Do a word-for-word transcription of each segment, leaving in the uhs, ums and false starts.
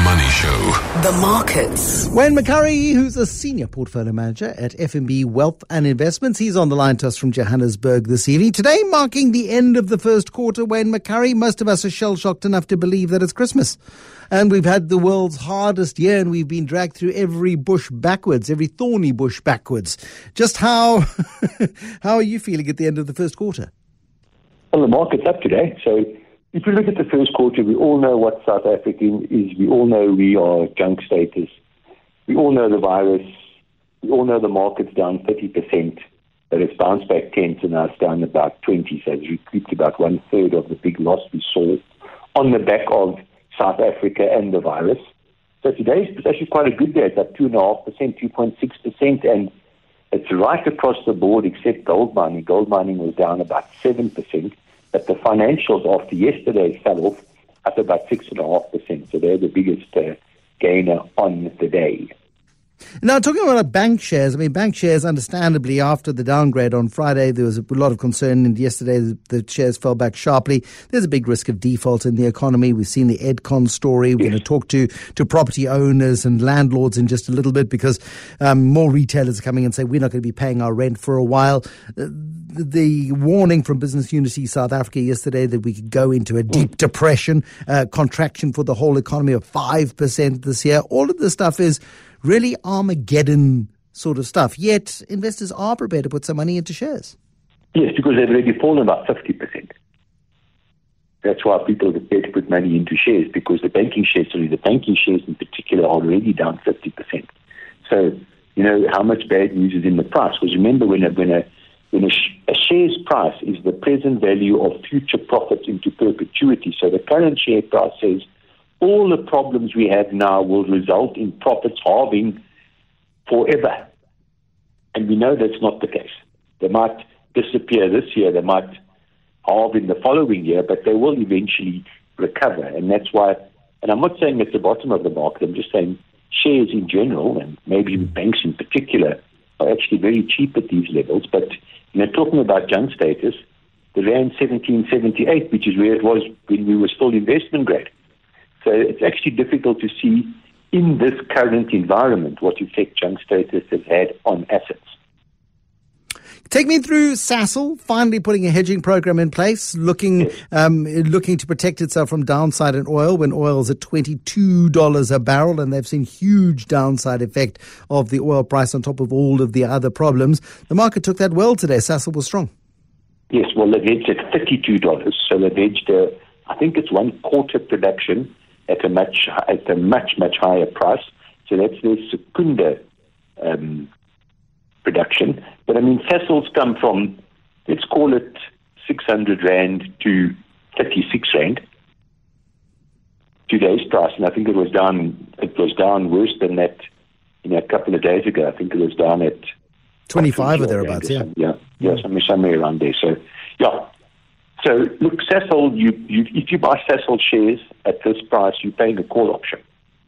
Money Show. The markets. Wayne McCurry, who's a senior portfolio manager at F N B Wealth and Investments. He's on the line to us from Johannesburg this evening. Today, marking the end of the first quarter, Wayne McCurry, most of us are shell-shocked enough to believe that it's Christmas. And we've had the world's hardest year, and we've been dragged through every bush backwards, every thorny bush backwards. Just how how are you feeling at the end of the first quarter? Well, the market's up today. So if you look at the first quarter, we all know what South African is. We all know we are junk status. We all know the virus. We all know the market's down thirty percent, but it's bounced back ten, so now it's down about twenty. So it's recouped about one third of the big loss we saw on the back of South Africa and the virus. So today is actually quite a good day. It's up two point five percent, two point six percent, and it's right across the board except gold mining. Gold mining was down about seven percent, but the financials after yesterday fell off up about six point five percent. So they're the biggest uh, gainer on the day. Now, talking about bank shares, I mean, bank shares, understandably, after the downgrade on Friday, there was a lot of concern, and yesterday the, the shares fell back sharply. There's a big risk of default in the economy. We've seen the Edcon story. We're yes. going to talk to, to property owners and landlords in just a little bit, because um, more retailers are coming and say we're not going to be paying our rent for a while. Uh, the warning from Business Unity South Africa yesterday that we could go into a deep depression, uh, contraction for the whole economy of five percent this year. All of this stuff is really Armageddon sort of stuff. Yet investors are prepared to put some money into shares. Yes, because they've already fallen about fifty percent. That's why people are prepared to put money into shares, because the banking shares, sorry, the banking shares in particular are already down fifty percent. So, you know, how much bad news is in the price? Because remember, when a, when a, when a, sh- a share's price is the present value of future profits into perpetuity. So the current share price says all the problems we have now will result in profits halving forever. And we know that's not the case. They might disappear this year, they might halve in the following year, but they will eventually recover. And that's why, and I'm not saying it's the bottom of the market, I'm just saying shares in general, and maybe banks in particular, are actually very cheap at these levels. But, you know, talking about junk status, the Rand seventeen seventy-eight, which is where it was when we were still investment grade. So it's actually difficult to see in this current environment what effect junk status has had on assets. Take me through Sasol finally putting a hedging program in place, looking yes. um, looking to protect itself from downside in oil when oil's at twenty-two dollars a barrel, and they've seen huge downside effect of the oil price on top of all of the other problems. The market took that well today. Sasol was strong. Yes, well, they've hedged at thirty-two dollars, so they've hedged, uh, I think it's one quarter production at a much at a much, much higher price. So that's their Secunda um, production. But I mean, Sasol's come from, let's call it six hundred rand to thirty-six rand. Today's price, and I think it was down. It was down worse than that. You know, a couple of days ago, I think it was down at twenty-five or thereabouts. Yeah, yeah, yeah, somewhere, somewhere around there. So, yeah. So, look, Sasol, you, you, if you buy Sasol shares at this price, you're paying a call option.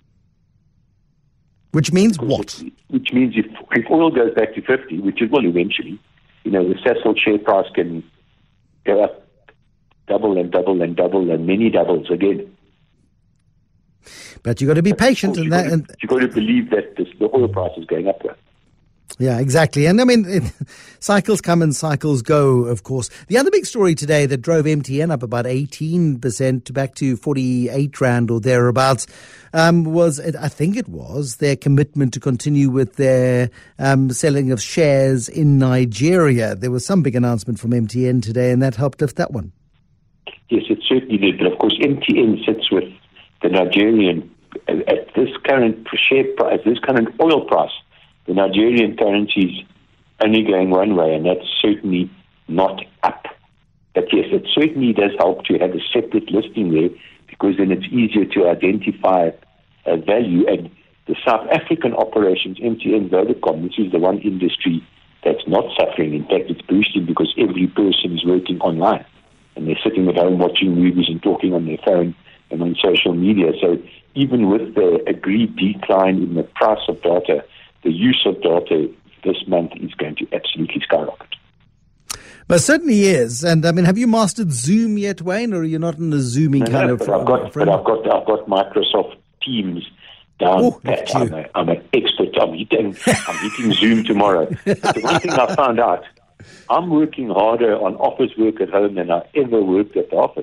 Which means what? It, which means if, if oil goes back to fifty, which it will eventually, you know, the Sasol share price can go up double and double and double and many doubles again. But you've got to be patient. You've and got, that, and you've got to believe that this, the oil price is going up. Yeah, exactly. And I mean, it, cycles come and cycles go, of course. The other big story today that drove M T N up about eighteen percent back to forty-eight rand or thereabouts um, was, I think it was, their commitment to continue with their um, selling of shares in Nigeria. There was some big announcement from M T N today, and that helped lift that one. Yes, it certainly did. But of course, M T N sits with the Nigerian, at this current share price, this current oil price. The Nigerian currency is only going one way, and that's certainly not up. But yes, it certainly does help to have a separate listing there, because then it's easier to identify uh, value. And the South African operations, M T N Vodacom, which is the one industry that's not suffering. In fact, it's boosting because every person is working online, and they're sitting at home watching movies and talking on their phone and on social media. So even with the agreed decline in the price of data, the use of data this month is going to absolutely skyrocket. But it certainly is. And I mean, have you mastered Zoom yet, Wayne, or are you not in the Zooming no, kind no, of? But I've got, but I've got, I've got Microsoft Teams down Ooh, pat. I'm, a, I'm an expert. I'm eating, I'm eating Zoom tomorrow. But the one thing I found out, I'm working harder on office work at home than I ever worked at the office.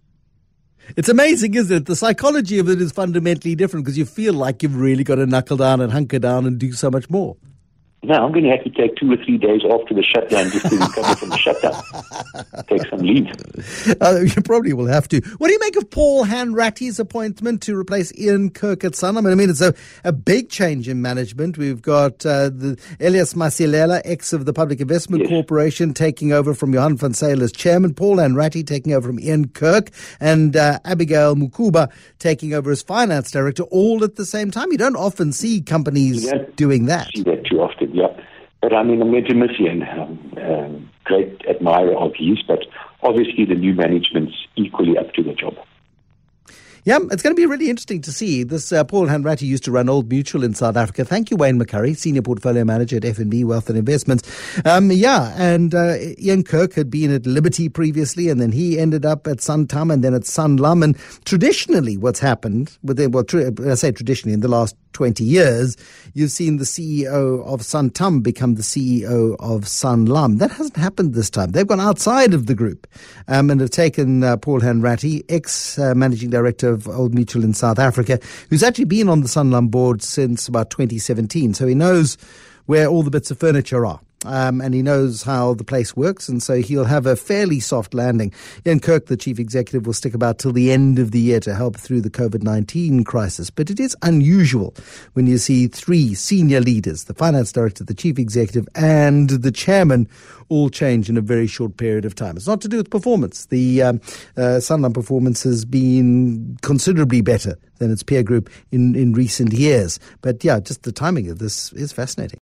It's amazing, isn't it? The psychology of it is fundamentally different because you feel like you've really got to knuckle down and hunker down and do so much more. No, I'm going to have to take two or three days after the shutdown just to recover from the shutdown. Take some leave. Uh, you probably will have to. What do you make of Paul Hanratty's appointment to replace Ian Kirk at Sanlam? I mean, it's a, a big change in management. We've got uh, the Elias Masilela, ex of the Public Investment yes. Corporation, taking over from Johan van Zyl as chairman, Paul Hanratty taking over from Ian Kirk, and uh, Abigail Mukuba taking over as finance director, all at the same time. You don't often see companies doing that. See that too often. Yeah, but I mean, I'm going to miss Ian. Um, um, great admirer of his, but obviously the new management's equally up to the job. Yeah, it's going to be really interesting to see. This uh, Paul Hanratty used to run Old Mutual in South Africa. Thank you, Wayne McCurry, Senior Portfolio Manager at F N B Wealth and Investments. Um, yeah, and uh, Ian Kirk had been at Liberty previously, and then he ended up at Santam and then at Sanlam. And traditionally what's happened, with the, well, tr- I say traditionally, in the last twenty years, you've seen the C E O of Santam become the C E O of Sanlam. That hasn't happened this time. They've gone outside of the group um, and have taken uh, Paul Hanratty, ex-managing uh, director of Old Mutual in South Africa, who's actually been on the Sanlam board since about twenty seventeen. So he knows where all the bits of furniture are. Um, and he knows how the place works, and so he'll have a fairly soft landing. Ian Kirk, the chief executive, will stick about till the end of the year to help through the COVID nineteen crisis. But it is unusual when you see three senior leaders, the finance director, the chief executive, and the chairman, all change in a very short period of time. It's not to do with performance. The um, uh, Sanlam performance has been considerably better than its peer group in, in recent years. But yeah, just the timing of this is fascinating.